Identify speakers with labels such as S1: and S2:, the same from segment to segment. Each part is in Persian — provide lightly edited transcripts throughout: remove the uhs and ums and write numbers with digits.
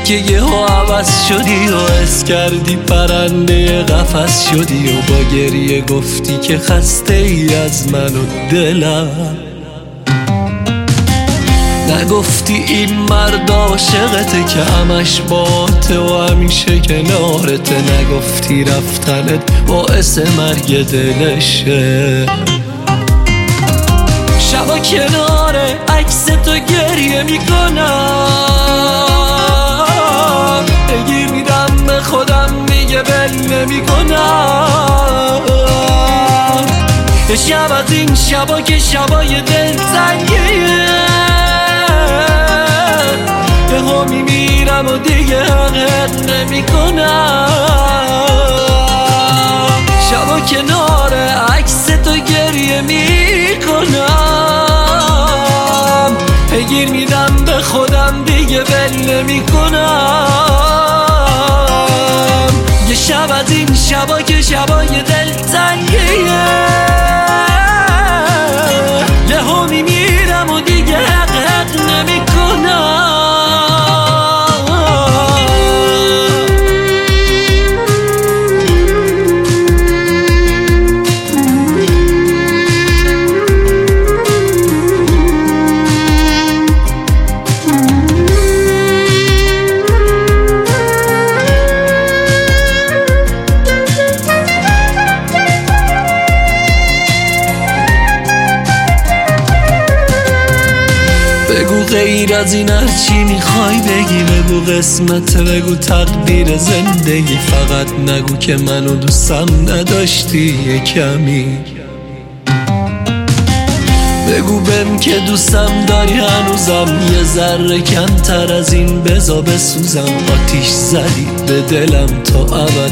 S1: که یهو عوض شدی و حس کردی پرنده قفس شدی و با گریه گفتی که خسته ای از من و دلم. نگفتی این مرد عاشقته که همش باته و همیشه کنارته. نگفتی رفتنت باعث مرگ دلشه. شبا کنار عکس تو گریه میکنم، بگیر میدم به خودم دیگه بل نمیکنم. شب از این شبا که شبای دلتنگیه، یهو میمیرم و دیگه حقت نمیکنم. شبا کنار عکس تو گریه میکنم، بگیر میدم به خودم دیگه بل نمیکنم. یه شب از این شبا که شبای دلتنگیه، یهو میمیرم و دیگه حقت نمیکنم. بگو غیر از این هرچی میخوای بگی، بگو قسمت، بگو تقدیر زندگی. فقط نگو که منو دوستم نداشتی یه کمی. بگو بهم که دوستم داری هنوزم، یه ذره کمتر از این بذار بسوزم. آتیش زدی به دلم تا ابد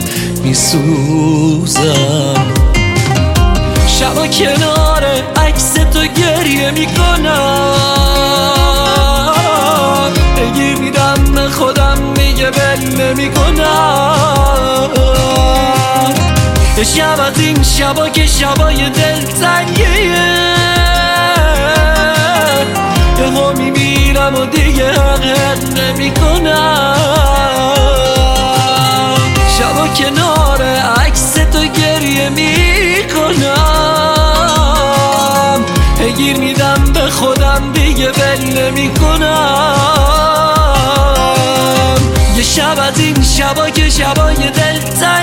S1: میسوزم. شبا کنار عکس تو گریه میکنم، بگیر میدم به خودم دیگه بل نمیکنم. شب از این شبا که شبای دلتنگیه، یهو میمیرم و دیگه حقت نمیکنم. شبا کنار عکس تو گریه میکنم، بگیر میدم به خودم دیگه بل نمیکنم. یه شب از این شبا که شبای دلتنگیه،